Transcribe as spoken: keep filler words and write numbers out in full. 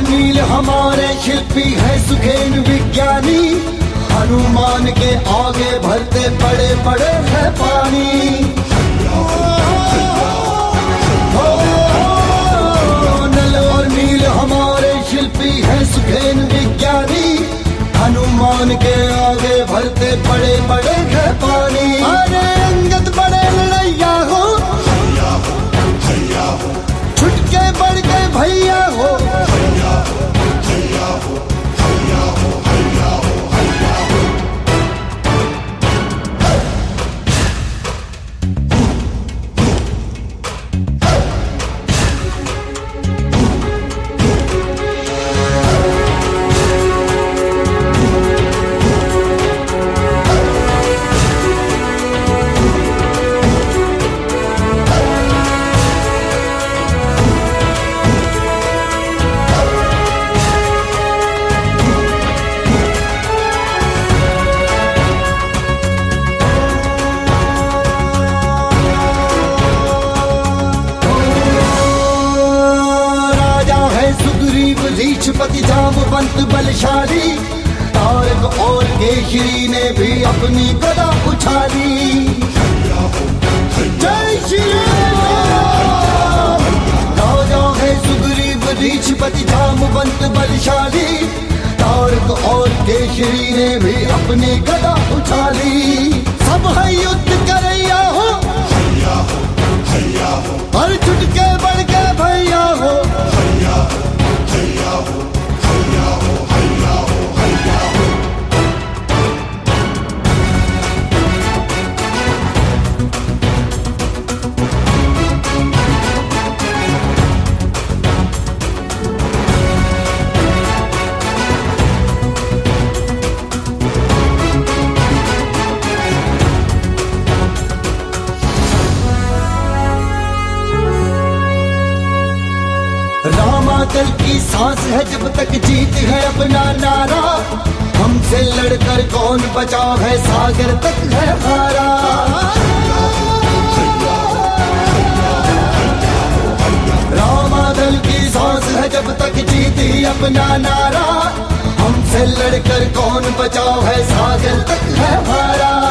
नील हमारे शिल्पी है सुखेन विज्ञानी, हनुमान के आगे भरते पड़े पड़े है पानी। नल और नील हमारे शिल्पी है सुखेन विज्ञानी, हनुमान के आगे भरते पड़े पड़े है पानी। अरे अंगद बड़े लड़ैया हो, छुटके बढ़ गए भैया हो। रीछपति जामवंत बलशाली, तारक और केशरी ने भी अपनी गदा उछाली। जय श्री राम। राजा है सुग्रीव रीछपति जामवंत बलशाली, तारक और केशरी ने भी अपनी गदा उछाली। सब है युद्ध करैया हो, पर छुटके बढ़ के भैया हो। रामादल की सांस है जब तक जीत है अपना नारा, हमसे लड़कर कौन बचा है सागर तक है हारा। रामादल की सांस है जब तक जीत ही अपना नारा, हमसे लड़कर कौन बचा है सागर तक है हारा।